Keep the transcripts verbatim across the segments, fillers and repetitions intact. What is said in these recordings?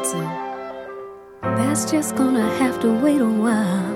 answer. That's just gonna have to wait a while.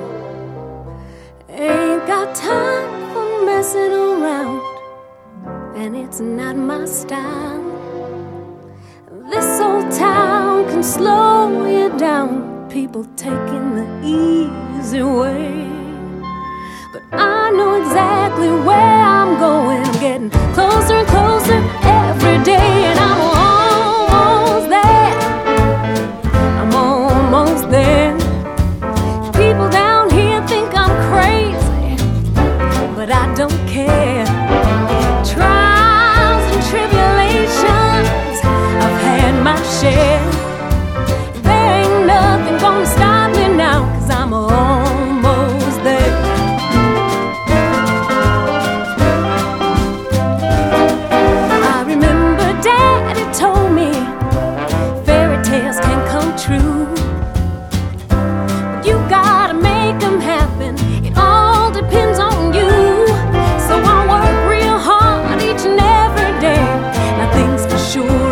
Ain't got time for messing around, and it's not my style. This old town can slow you down, people taking the easy way. But I know exactly where I'm going. I'm getting closer and closer every day, and I'm almost there. I'm almost there. People down here think I'm crazy, but I don't care. Trials and tribulations, I've had my share. There ain't nothing gonna stop me now, 'cause I'm almost there. I remember Daddy told me fairy tales can come true, but you gotta make them happen. It all depends on you. So I work real hard each and every day. Now things for sure